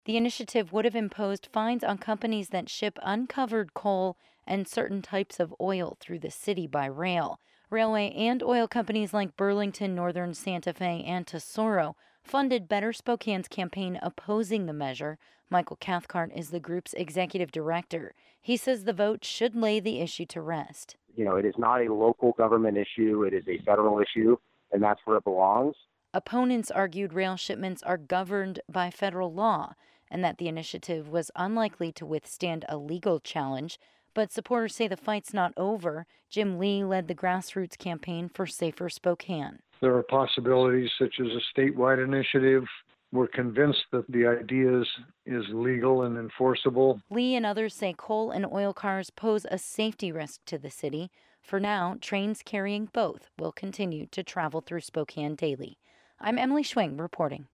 The initiative would have imposed fines on companies that ship uncovered coal and certain types of oil through the city by rail. Railway and oil companies like Burlington Northern, Santa Fe, and Tesoro funded Better Spokane's campaign opposing the measure. Michael Cathcart is the group's executive director. He says the vote should lay the issue to rest. It is not a local government issue, it is a federal issue, and that's where it belongs. Opponents argued rail shipments are governed by federal law and that the initiative was unlikely to withstand a legal challenge. But supporters say the fight's not over. Jim Lee led the grassroots campaign for Safer Spokane. There are possibilities such as a statewide initiative. We're convinced that the idea is legal and enforceable. Lee and others say coal and oil cars pose a safety risk to the city. For now, trains carrying both will continue to travel through Spokane daily. I'm Emily Schwing reporting.